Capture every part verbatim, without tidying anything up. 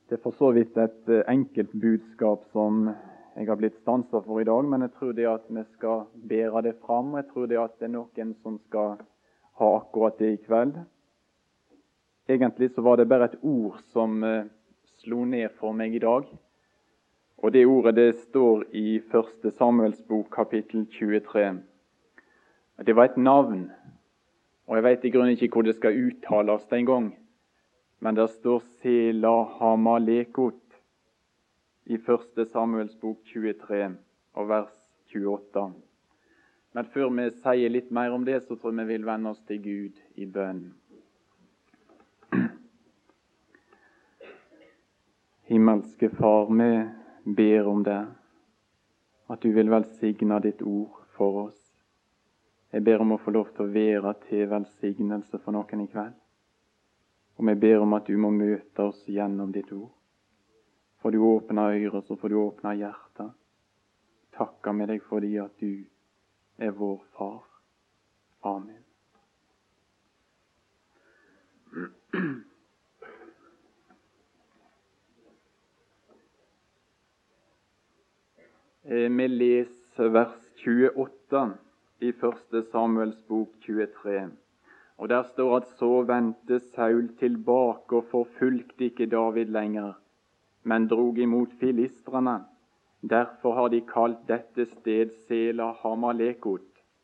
Det er for så vidt et eh, enkelt budskap som jeg har blitt stanset for i dag, men jeg tror det at vi skal bære det fram, og jeg tror det at det er noen som skal ha akkurat det i kveld. Egentlig så var det bare et ord som eh, slo ned for meg i dag, og det ordet det står i første Samuels bok kapittel tjuetre. Det var et navn, og jeg vet i grunnen ikke hvor det skal uttales en gang, men der står Sela Hamalekot i første Samuels bok tjuetre og vers tjueåtte. Men før vi sier litt mer om det, så tror jeg vi vil vende oss til Gud i bønn. Himmelske Far, vi ber om det, at du vil velsigne ditt ord for oss. Jeg ber om å få lov til å være til velsignelse for noen i kveld. Og vi ber om at du må møte oss gjennom ditt ord. For du åpner øyre, så får du åpne hjertet. Takker med deg fordi at du er vår far. Amen. Vi leser vers tjueåtte i første Samuels bok tjuetre. Og der står at så vendte Saul tilbake og forfulgte ikke David lenger, men drog imot filistrene. Derfor har de kalt dette sted Sela Hamalekot.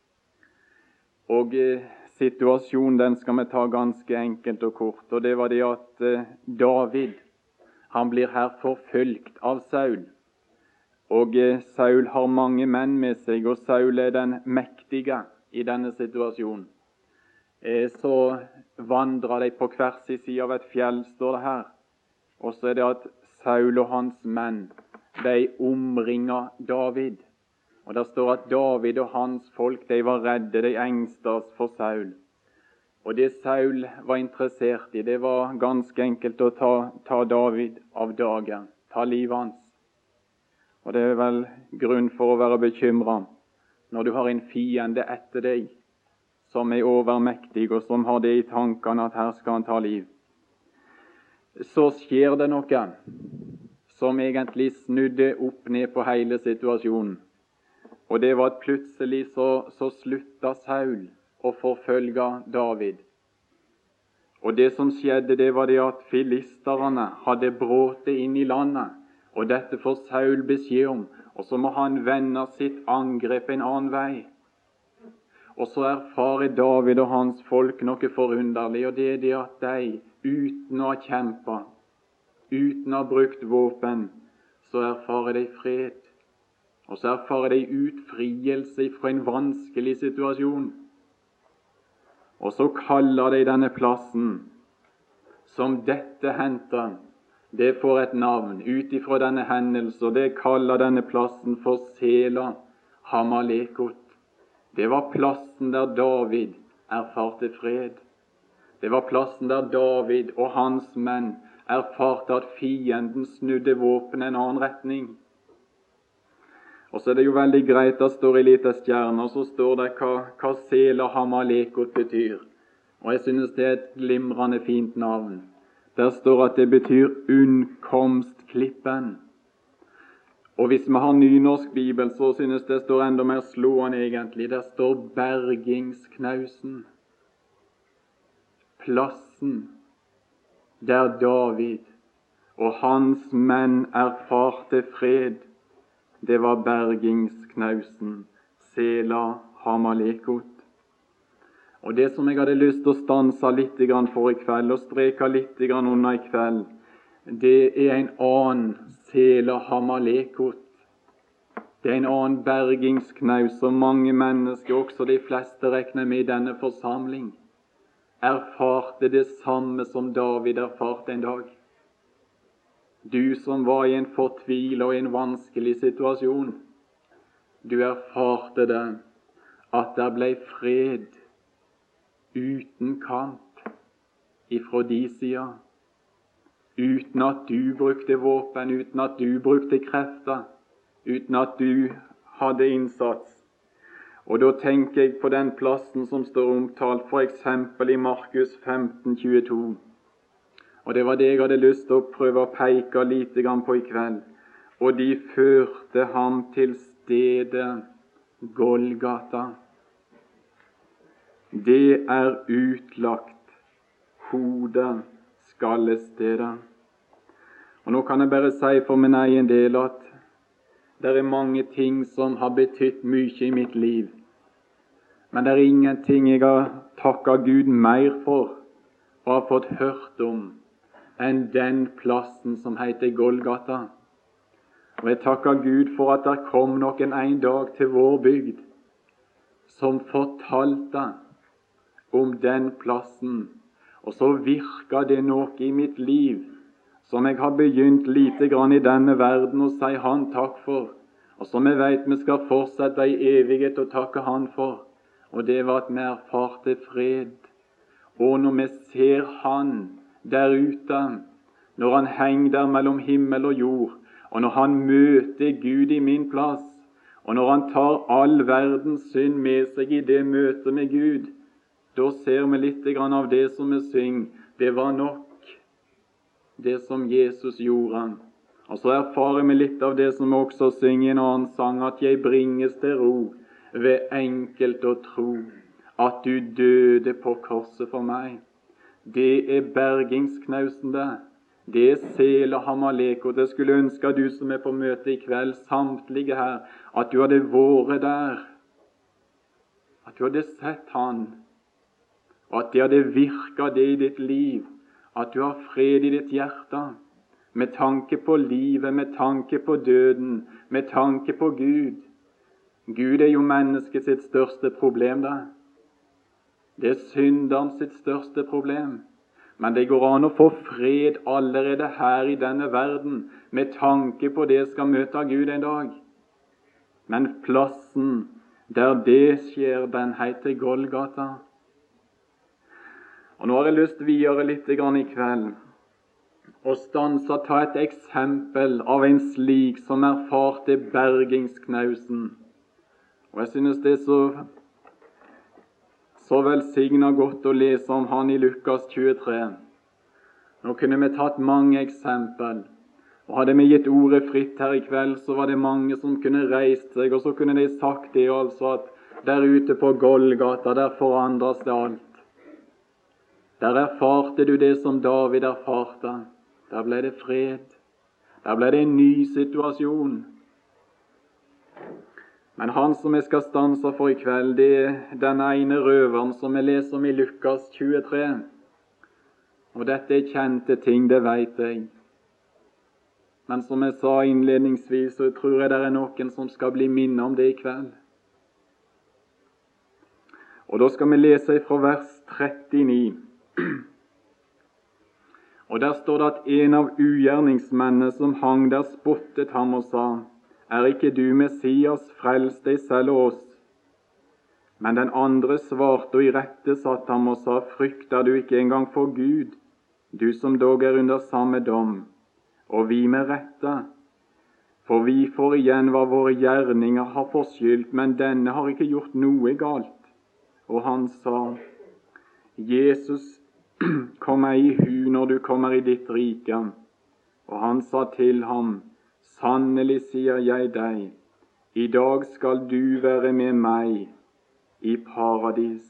Og eh, situasjonen den skal vi ta ganske enkelt og kort, og det var det at eh, David, han blir her forfulgt av Saul. Og eh, Saul har mange menn med seg, og Saul er den mektige i denne situasjonen. Eh, så vandrer de på hver sin side av et fjell, står det her. Og så er det at Saul og hans menn, de omringer David. Og der står at David og hans folk, de var redde, de engstes for Saul. Og det Saul var interessert i, det var ganske enkelt å ta, ta David av dagen, ta livet hans. Og det er vel grunn for å være bekymret når du har en fiende etter deg, som er overmektig, og som har det i tankene at her skal han ta liv. Så skjer det noe som egentlig snudde opp ned på hele situasjonen. Og det var at plutselig så, så slutta Saul å forfølge David. Og det som skjedde, det var det at filisterne hadde brått inn i landet, og dette får Saul beskjed om, og så må han vende sitt angrep en annen vei. Og så erfarer David og hans folk noe forunderlig, og det er det at de, uten å ha kjempet, uten å ha brukt våpen, så erfarer de fred. Og så erfarer de utfrielse fra en vanskelig situasjon. Og så kaller de denne plassen, som dette hentet, det får et navn ut ifra denne hendelse, og det kaller denne plassen for Sela Hamalekot. Det var plassen der David erfarte fred. Det var plassen der David og hans menn erfarte at fienden snudde våpen en annen retning. Og så er det jo veldig greit, det står i lite stjerne, og så står det hva, hva Sela Hamalekot betyr. Og jeg synes det er et glimrende fint navn. Der står at det betyr unnkomstklippen. Og hvis vi har nynorsk bibel, så synes det står enda mer slående egentlig. Der står bergingsknausen. Plassen der David og hans menn erfarte fred, det var bergingsknausen, Sela Hamalekot. Og det som jeg hadde lyst til å stanse litt for i kveld, og streke litt under i kveld, det er en annen Sela Hamalekot. Det er en annen bergingsknaus som mange mennesker, også de fleste regner med i denne forsamling, erfarte det samme som David erfarte en dag. Du som var i en fortvilet og en vanskelig situasjon, du erfarte det, at det ble fred uten kamp ifra de sida. Uten at du brukte våpen, uten at du brukte krefter, uten at du hadde innsats. Og da tenker jeg på den plassen som står omtalt for eksempel i Markus femten tjueto. Og det var det jeg hadde lyst til å prøve å peke litt grann på i kveld. Og de førte ham til stedet Golgata. Det er utlagt hodet skallestedet. Og nå kan jeg bare si for min egen del at det er mange ting som har betydd mye i mitt liv. Men det er ingenting jeg har takket Gud mer for og har fått hørt om enn den plassen som heter Golgata. Og jeg takker Gud for at det kom noen en dag til vår bygd som fortalte om den plassen. Og så virker det noe i mitt liv som jeg har begynt lite grann i denne verden å si Han takk for, og som jeg vet vi skal fortsette i evighet å takke Han for. Og det var at vi erfarte fred. Og når vi ser Han der ute, når Han henger der mellom himmel og jord, og når Han møter Gud i min plass, og når Han tar all verdens synd med seg i det møtet med Gud, da ser vi litt grann av det som vi synger. Det var nok, det som Jesus gjorde. Og så erfarer vi litt av det som vi også synger i en annen sang, at jeg bringes til ro ved enkelt å tro at du døde på korset for meg. Det er bergingsknausende. Det er sel og Hamalek, og det skulle ønske at du som er på møte i kveld, samtlige her, at du hadde vært der, at du hadde sett Han, og at det hadde virket det i ditt liv, at du har fred i ditt hjerte, med tanke på livet, med tanke på døden, med tanke på Gud. Gud er jo mennesket sitt største problem da. Det er synderen sitt største problem. Men det går an å få fred allerede her i denne verden, med tanke på det skal møte Gud en dag. Men plassen der det skjer, den heter Golgata. Og nå har jeg lyst videre litt grann i kveld, og stanse å ta et eksempel av en slik som erfarte bergingsknausen. Og jeg synes det er så, så velsignet godt å lese om han i Lukas tjuetre. Nå kunne vi tatt mange eksempel, og hadde vi gitt ordet fritt her i kveld, så var det mange som kunne reist seg, og så kunne de sagt det altså at der ute på Golgata, der forandres det alt. Der erfarte du det som David erfarte. Der ble det fred. Der ble det en ny situasjon. Men han som jeg skal stanse for i kveld, det er den ene røveren som jeg leser om i Lukas tjuetre. Og dette er kjente ting, det vet jeg. Men som jeg sa innledningsvis, så tror jeg det er noen som skal bli minnet om det i kveld. Og da skal vi lese fra vers trettini. Og der står det at en av ugjerningsmennene som hang der spottet ham og sa, er ikke du Messias, frels deg selv og oss? Men den andre svarte og irettesatte ham og sa, frykter du ikke engang for Gud, du som dog er under samme dom, og vi med rette? For vi får igjen hva våre gjerninger har forskyldt, men denne har ikke gjort noe galt. Og han sa, Jesus, kom meg i hu når du kommer i ditt rike. Og han sa til ham, sannelig sier jeg deg, i dag skal du være med meg i paradis.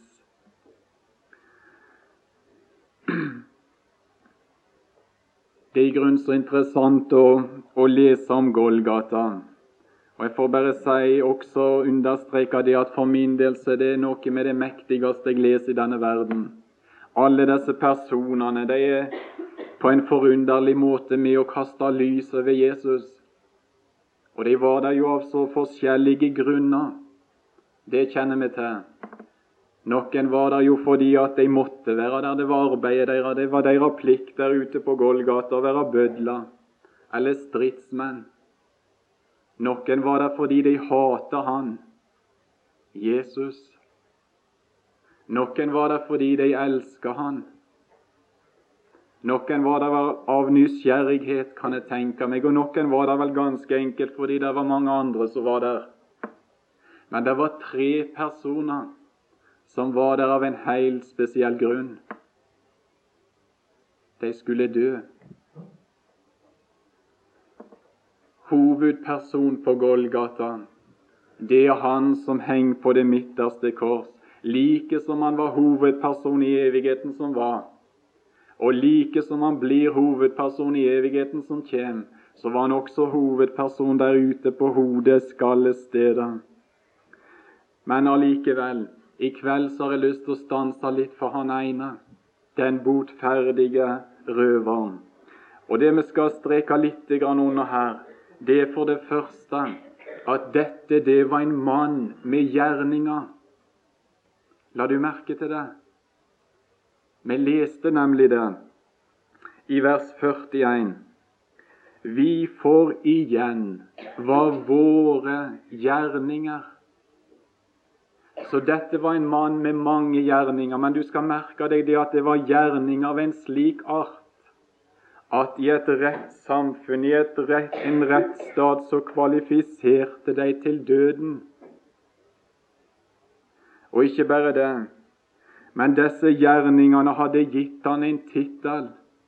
Det er i grunn så interessant å, å lese om Golgata. Og jeg får bare si også understreke det at for min del så er det noe med det mektigste jeg leser i denne verden. Alle disse personene, de er på en forunderlig måte med å kaste lys over Jesus. Og de var der jo av så forskjellige grunner. Det kjenner vi til. Noen var der jo fordi at de måtte være der, det var arbeidet deres, det var deres plikt der ute på Golgata å være bødler eller stridsmenn. Noen var der fordi de hatet han, Jesus. Noen var der fordi de elsket han. Noen var der av nysgjerrighet, kan jeg tenke meg, og noen var der vel ganske enkelt fordi det var mange andre som var der. Men det var tre personer som var der av en helt spesiell grunn. De skulle dø. Hovedperson på Golgata, det er han som henger på det midterste kors, like som han var hovedperson i evigheten som var, og like som han blir hovedperson i evigheten som kommer, så var han også hovedperson der ute på hodets skallestedet. Men allikevel, i kveld så har jeg lyst til å stanse litt for han ene, den botferdige røveren. Og det vi skal streke litt under her, det er for det første at dette, det var en mann med gjerninger. La du merke til det? Vi leste nemlig det i vers førtien. Vi får igjen hva våre gjerninger. Så dette var en mann med mange gjerninger, men du skal merke deg det at det var gjerninger av en slik art, at i et rettssamfunn, i et rett, en rettsstat, så kvalifiserte de til døden. Og ikke bare det, men disse gjerningene hadde gitt han en titel.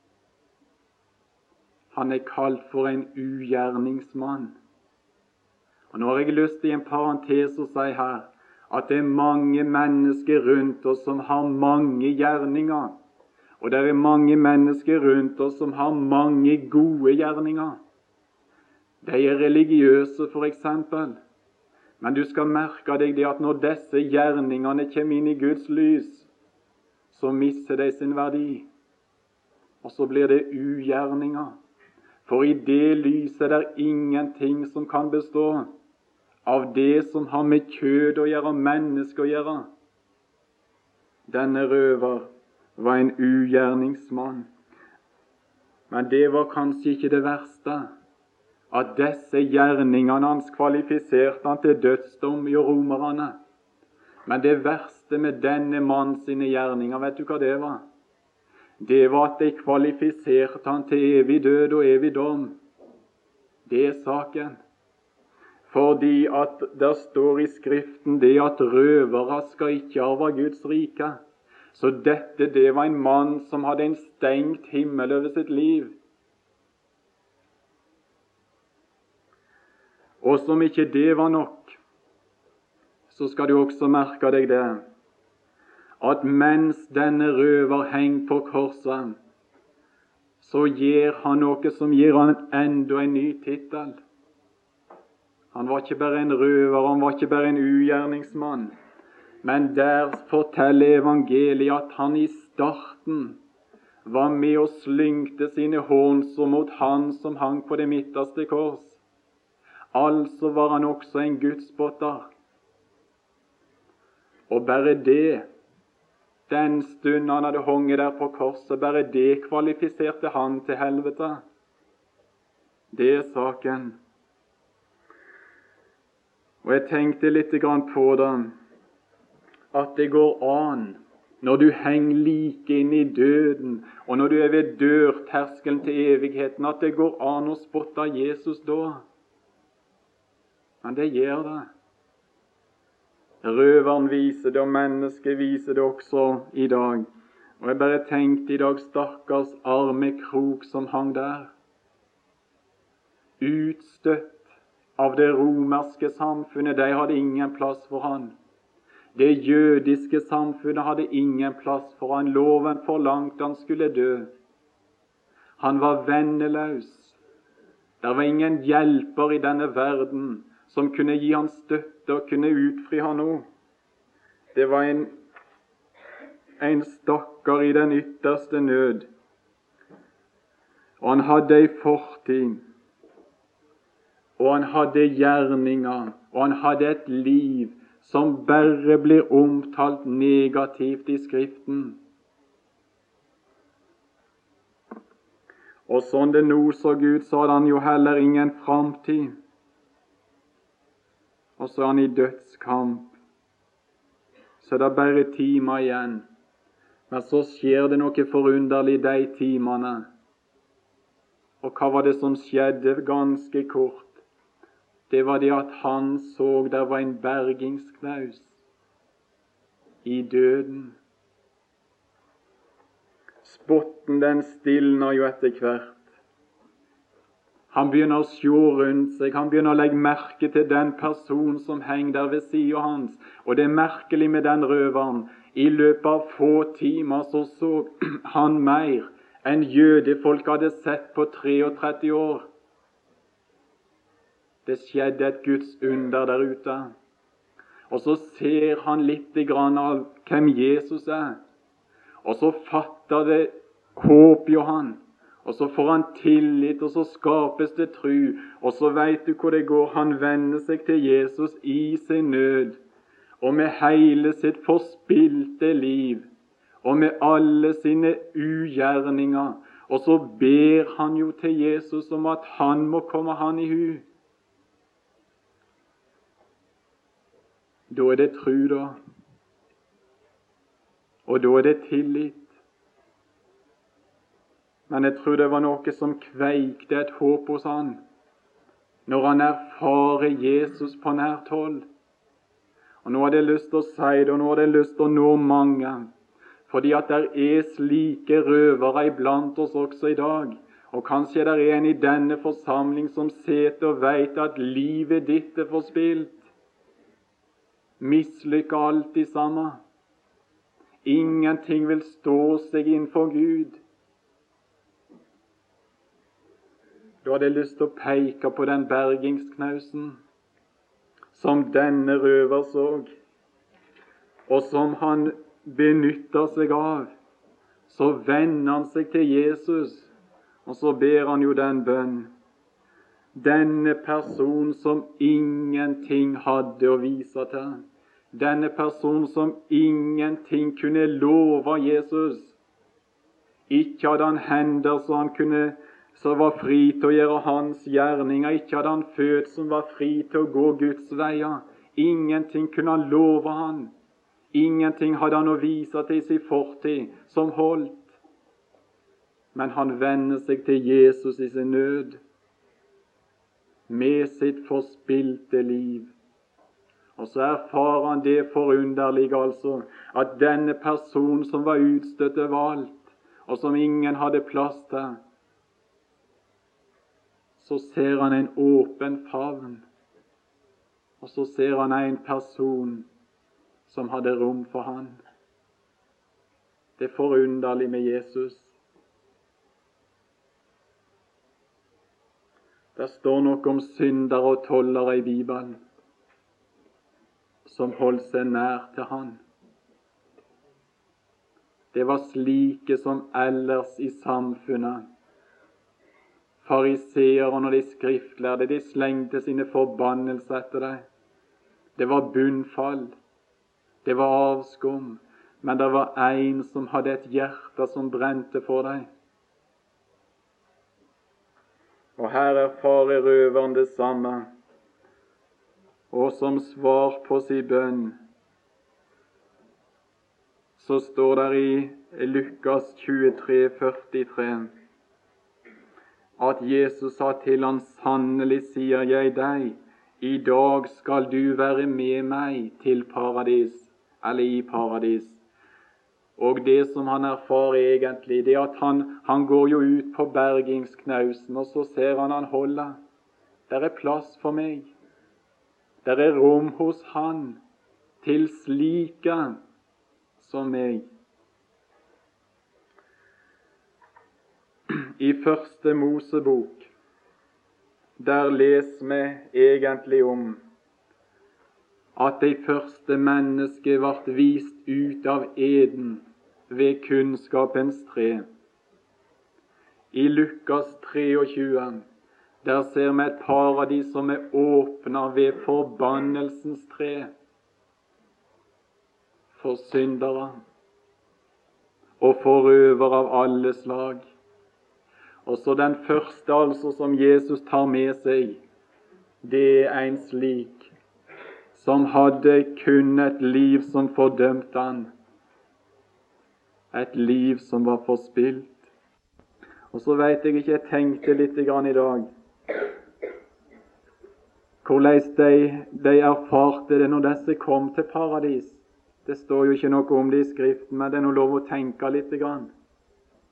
Han er kalt for en ugjerningsmann. Og nå har jeg lyst til i en parentes å si her, at det er mange mennesker rundt oss som har mange gjerninger. Og det er mange mennesker rundt oss som har mange gode gjerninger. De er religiøse, for eksempel. Men du skal merke deg det at når disse gjerningene kommer inn i Guds lys, så mister de sin verdi. Og så blir det ugjerninger. For i det lyset er det ingenting som kan bestå av det som har med kjød å gjøre, menneske å gjøre. Denne røver var en ugjerningsmann. Men det var kanskje ikke det verste, at disse gjerningene hans kvalifiserte han til dødsdom i romerne. Men det verste med denne mann sine gjerninger, vet du hva det var? Det var at de kvalifiserte han til evig død og evig dom. Det er saken. Fordi at der står i Skriften det at røvere skal ikke arve Guds rike. Så dette, det var en mann som hadde en stengt himmel over sitt liv. Og som ikke det var nok, så skal du også merke deg det, at mens denne røver henger på korset, så gir han noe som gir han enda en ny titel. Han var ikke bare en røver, han var ikke bare en ugjerningsmann. Men der forteller evangeliet at han i starten var med og slyngte sine hånser mot han som hang på det midterste kors. Altså var han også en gudspotter. Og bare det, den stund han hadde honget der på korset, bare det kvalifiserte han til helvete. Det er saken. Og jeg tenkte litt grann på det, at det går an, når du henger like inn i døden, og når du er ved dørterskelen til evigheten, at det går an å spotte Jesus da. Men det gjør det. Røveren viser det, og mennesket viser det også i dag. Og jeg bare tenkte i dag, stakkars arme krok som hang der. Utstøtt av det romerske samfunnet, de hadde ingen plass for han. Det jødiske samfunnet hadde ingen plass for han. Loven forlangte han skulle dø. Han var venneløs. Det var ingen hjelper i denne verden som kunne gi han støtte og kunne utfri han nå. Det var en, en stakkar i den ytterste nød. Og han hadde ei fortid, og han hadde gjerninger, og han hadde et liv som bare blir omtalt negativt i Skriften. Og sånn det nå så Gud, så hadde han jo heller ingen framtid. Og så er han i dødskamp. Så det er bare timer igjen. Men så skjer det noe forunderlig de timene. Og hva var det som skjedde ganske kort? Det var det at han så der var en bergingsknaus i døden. Spotten den stilner jo etter hvert. Han begynner å se rundt seg, han begynner å legge merke til den person som henger der ved siden hans. Og det er merkelig med den røveren. I løpet av få timer så så han mer enn jødefolk hadde sett på treogtretti år. Det skjedde et Guds under der ute. Og så ser han litt grann av hvem Jesus er. Og så fatter det håp jo han. Og så får han tillit, og så skapes det tru. Og så vet du hvor det går. Han vender seg til Jesus i sin nød. Og med hele sitt forspilte liv. Og med alle sine ugjerninger. Og så ber han jo til Jesus om at han må komme han i hu. Da er det tru da. Og da er det tillit. Men jeg tror det var noe som kveikte et håp hos han, når han erfarer Jesus på nært hold. Og nå har jeg lyst til å si det, og nå har jeg lyst til å nå mange, fordi at der er slike røvere iblant oss også i dag. Og kanskje det er en i denne forsamling som sitter og vet at livet ditt er forspilt. Mislykker alltid sammen. Ingenting vil stå seg innenfor Gud. Da hadde jeg lyst til å peke på den bergingsknausen som denne røver så, og som han benytter seg av. Så vender han seg til Jesus, og så ber han jo den bønn. Denne person som ingenting hadde å vise til, denne person som ingenting kunne love Jesus, ikke hadde han hender så han kunne som var fri til å gjøre hans gjerninger, ikke hadde han født som var fri til å gå Guds veier. Ingenting kunne han love han. Ingenting hadde han å vise til sin fortid som holdt. Men han vender seg til Jesus i sin nød, med sitt forspilte liv. Og så erfarer han det forunderlige, altså, at denne person som var utstøtt overalt, og som ingen hadde plass til, så ser han en åpen favn, og så ser han en person som hadde rom for han. Det er forunderlig med Jesus. Det står noe om syndere og tollere i Bibelen, som holdt seg nær til han. Det var slike som ellers i samfunnet. Fariseerne og de skriftlærde, de slengte sine forbannelser etter deg. Det var bunnfall, det var avskum, men det var en som hadde et hjerte som brente for deg. Og her erfarer røveren det samme, og som svar på sin bønn, så står der i Lukas tjuetre førtitre, at Jesus sa til han, sannelig sier jeg deg, i dag skal du være med meg til paradis, eller i paradis. Og det som han erfarer egentlig, det er at han, han går jo ut på bergingsknausen, og så ser han han holder. Der er plass for meg. Der er rom hos han, til slike som meg. I første Mosebok, der leser vi egentlig om at de første mennesker ble vist ut av eden ved kunnskapens tre. I Lukas tjuetre, der ser vi et paradis som er åpnet ved forbannelsens tre for syndere og for røvere av alle slag. Og så den første altså som Jesus tar med seg, det er en slik som hadde kun et liv som fordømte han. Et liv som var forspilt. Og så vet jeg ikke, jeg tenkte litt grann i dag, hvordan de, de erfarte det når disse kom til paradis. Det står jo ikke noe om det i Skriften, men det er noe lov å tenke litt grann.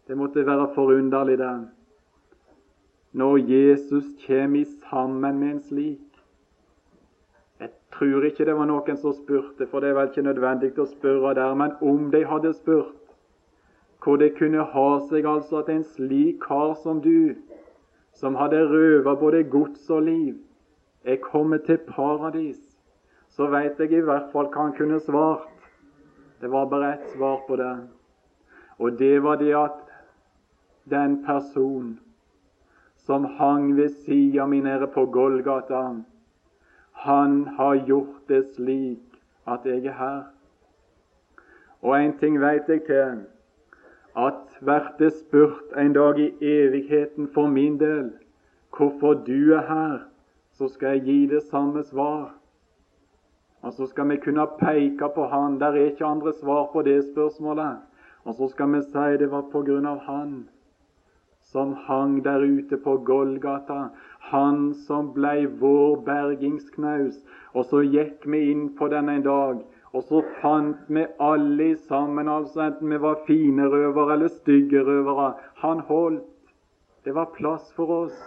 Det måtte være forunderlig det, når Jesus kommer sammen med en slik. Jeg tror ikke det var noen som spurte, for det er vel ikke nødvendig å spørre der, men om de hadde spurt, hvor det kunne ha seg altså at en slik kar som du, som hadde røvet både gods og liv, er kommet til paradis, så vet jeg i hvert fall hva han kunne svart. Det var bare ett svar på det, og det var det at den person som hang ved siden min nede på Golgata, han har gjort det slik at jeg er her. Og en ting vet jeg til, at hvert det spurt en dag i evigheten for min del, hvorfor du er her, så skal jeg gi det samme svar. Og så skal vi kunne peke på han. Der er ikke andre svar på det spørsmålet. Og så skal vi si det var på grunn av han som hang der ute på Golgata, han som blei vår bergingsknaus. Og så gikk vi inn på den en dag, og så fant vi alle sammen, altså enten vi var fine røvere eller stygge røvere, han holdt. Det var plass for oss.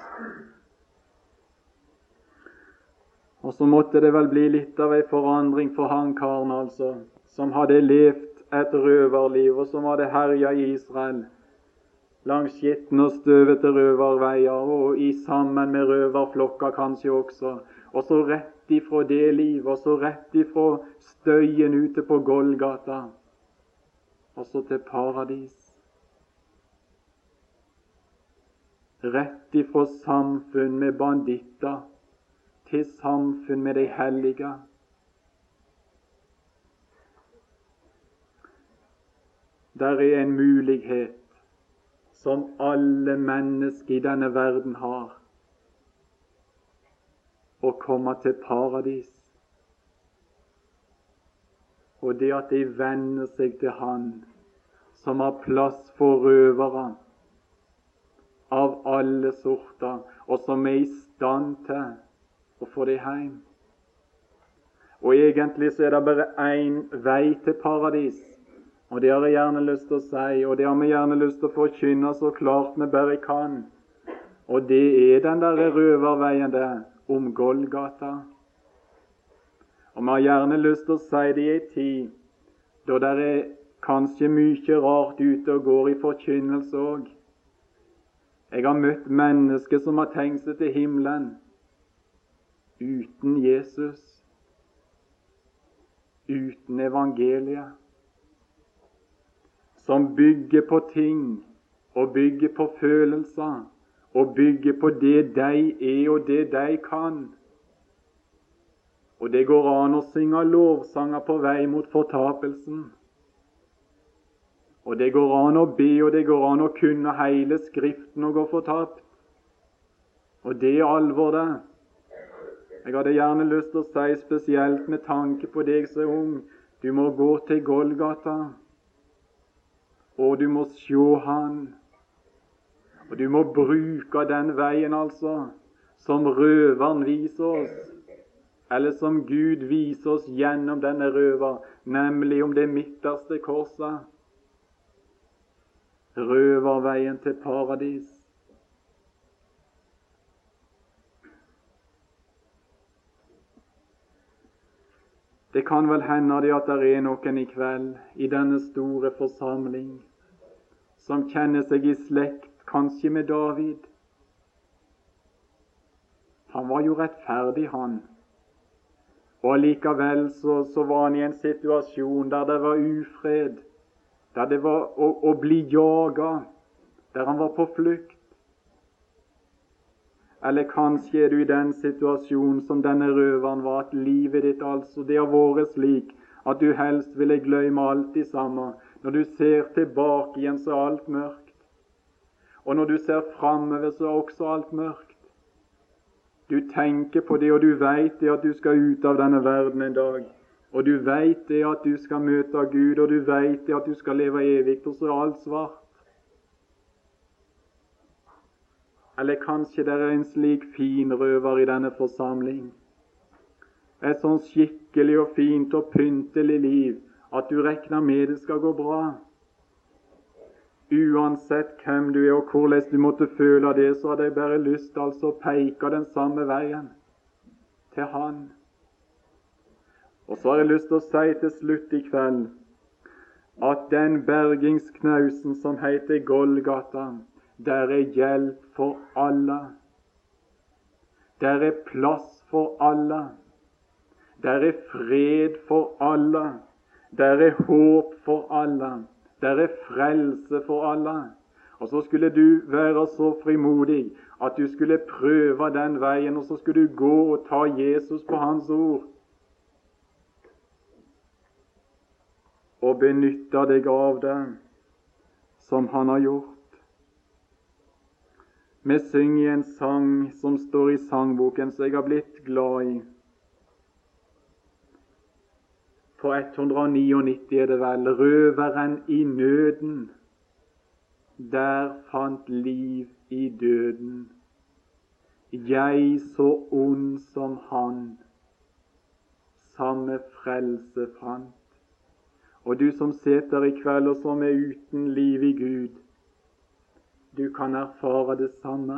Og så måtte det vel bli litt av en forandring for han karen, altså, som hadde levd et røverliv, og som hadde herjet i Israel, langs skitten og støvete røverveier, og i sammen med røverflokka kanskje også, og så rett ifra det liv, og så rett ifra støyen ute på Golgata, og så til paradis. Rett ifra samfunn med banditter, til samfunn med de hellige. Der er en mulighet som alle mennesker i denne verden har, å komme til paradis. Og det at de vender seg til han som har plass for røvere av alle sorter, og som er i stand til å få det hjem. Og egentlig så er det bare én vei til paradis, og det har jeg gjerne lyst til å si, og det har vi gjerne lyst til å forkynne så klart vi bare kan. Og det er den der røverveien der, om Golgata. Og vi har gjerne lyst til å si det i en tid, da det er kanskje mye rart ute og går i forkynnelse også. Jeg har møtt mennesker som har tenkt seg til himmelen uten Jesus, uten evangeliet, som bygger på ting, og bygger på følelser, og bygger på det de er og det de kan. Og det går an å synge lovsanger på vei mot fortapelsen. Og det går an å be, og det går an å kunne hele Skriften og gå fortapt. Og det er alvor det. Jeg hadde gjerne lyst til å si spesielt med tanke på deg som er ung, du må gå til Golgata, og du må se han, og du må bruke den veien altså, som røveren viser oss, eller som Gud viser oss gjennom denne røver, nemlig om det midterste korset, røverveien til paradis. Det kan vel hende det at det er noen i kveld i denne store forsamling som kjenner seg i slekt, kanskje med David. Han var jo rettferdig, han. Og allikevel så, så var han i en situasjon der det var ufred, der det var å, å bli jaget, der han var på flukt. Eller kanskje er du i den situasjonen som denne røveren var, at livet ditt altså, det har vært slik at du helst ville glemme alt i sammen. Når du ser tilbake igjen, så er alt mørkt. Og når du ser framover, så er også alt mørkt. Du tenker på det, og du vet det at du skal ut av denne verden en dag. Og du vet det at du skal møte Gud, og du vet det at du skal leve evigt, og så er alt svart. Eller kanskje det er en slik fin røver i denne forsamling. Et sånn skikkelig og fint og pyntelig liv, at du regner med det skal gå bra. Uansett hvem du er og hvordan du måtte føle det, så hadde jeg bare lyst altså å peke den samme veien til Han. Og så har jeg lyst til å si til slutt i kveld at den bergingsknausen som heter Golgata, der er hjelp for alle. Der er plass for alle. Der er fred for alle. Der er håp for alle. Der er frelse for alle. Og så skulle du være så frimodig at du skulle prøve den veien, og så skulle du gå og ta Jesus på Hans ord og benytte deg av det som Han har gjort. Vi synger en sang som står i sangboken som jeg har blitt glad i. På ett hundre nittini er det vel: røveren i nøden, der fant liv i døden. Jeg så ond som han, samme frelse fant. Og du som sitter i kveld og som er uten liv i Gud, du kan erfare det samme.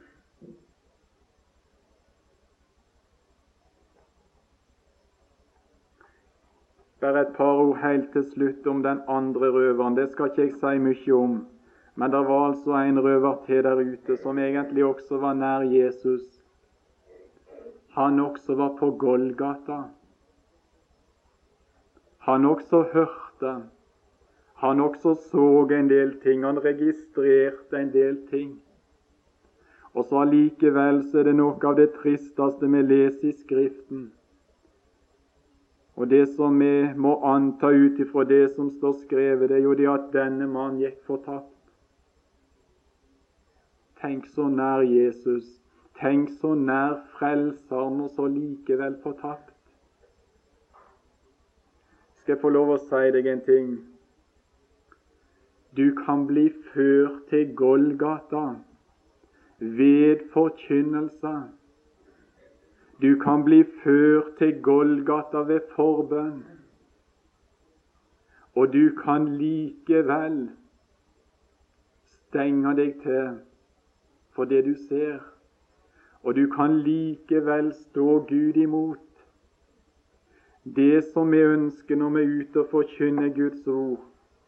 Bare et par ord helt til slutt om den andre røveren. Det skal ikke jeg si mye om, men det var altså en røver til der ute som egentlig også var nær Jesus. Han også var på Golgata. Han også hørte. Han også så en del ting. Han registrerte en del ting. Og så allikevel så er det noe av det tristeste vi leser i Skriften. Og det som vi må anta ut ifra det som står skrevet, det er jo det at denne mann gikk fortapt. Tenk så nær Jesus, tenk så nær frelseren, og så likevel fortapt. Skal jeg få lov å si deg en ting? Du kan bli ført til Golgata ved forkynnelse. Du kan bli ført til Golgata ved forbønn. Og du kan likevel stenge deg til for det du ser. Og du kan likevel stå Gud imot. Det som vi ønsker når vi er ute og forkynner Guds ord,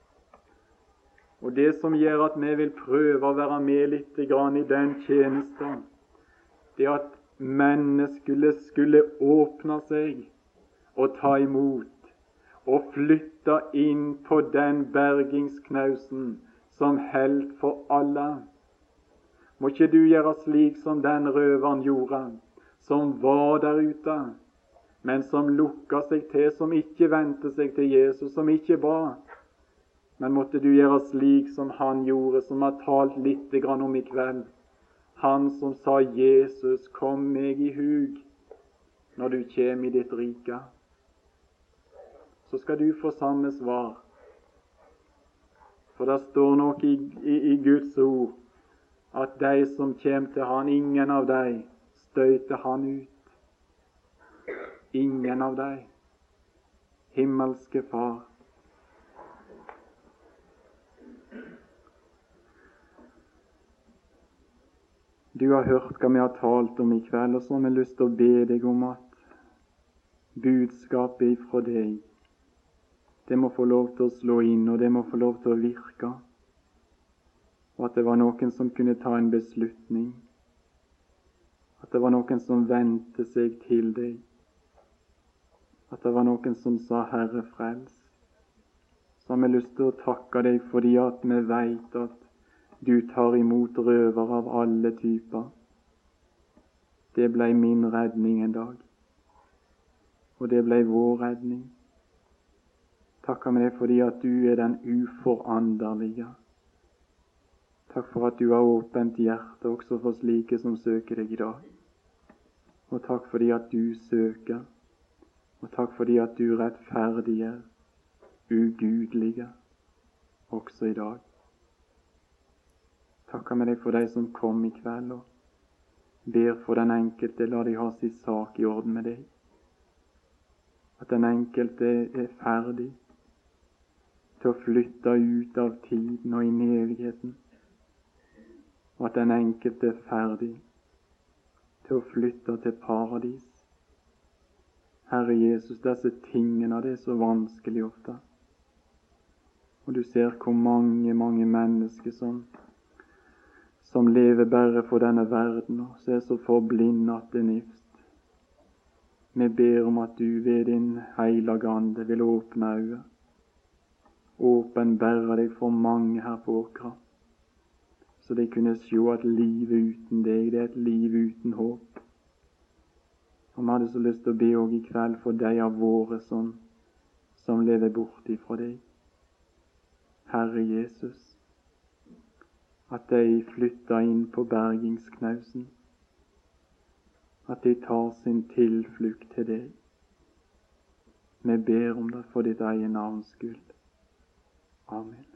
og det som gjør at vi vil prøve å være med litt grann i den tjenesten, det er at mennesket skulle åpne seg og ta imot og flytte inn på den bergingsknausen som helt for alle. Må ikke du gjøre slik som den røveren gjorde, som var der ute, men som lukket seg til, som ikke vendte seg til Jesus, som ikke ba. Men måtte du gjøre slik som han gjorde, som har talt litt grann om i kveld. Han som sa: Jesus, kom meg i hug når du kjem i ditt rike. Så skal du få samme svar. For det står noe i, i, i Guds ord at de som kjem til han, ingen av dem støyter han ut. Ingen av dem. Himmelske Far. Du har hørt hva vi har talt om i kveld, og så har vi lyst til å be deg om at budskapet ifra deg, det må få lov til å slå inn, og det må få lov til å virke. Og at det var noen som kunne ta en beslutning. At det var noen som vendte seg til deg. At det var noen som sa: Herre, frels. Så har vi lyst til å takke deg fordi at vi vet at du tar imot røver av alle typer. Det ble min redning en dag. Og det ble vår redning. Takker vi deg fordi at du er den uforanderlige. Takk for at du har åpent hjerte også for slike som søker deg i dag. Og takk fordi at du søker. Og takk fordi at du rettferdiggjør ugudelige også i dag. Takker med deg for de som kom i kveld, og ber for den enkelte, la de ha sin sak i orden med deg. At den enkelte er ferdig, til å flytte ut av tiden og inn i evigheten, og at den enkelte er ferdig til å flytte til paradis. Herre Jesus, disse tingene, det er så vanskelig ofte. Og du ser hvor mange, mange mennesker som, som lever bare for denne verden, og så er så forblindet at det er nifst. Vi ber om at du ved din hellige ande vil åpne øyne, åpenbære deg for mange her på åkra, så de kunne se at livet uten deg, det er et liv uten håp. Og vi hadde så lyst til å be også i kveld for de av våre som, som lever bort ifra deg. Herre Jesus, at de flytter inn på bergingsknausen, at de tar sin tilflukt til deg. Vi ber om det for ditt egen navns skyld. Amen.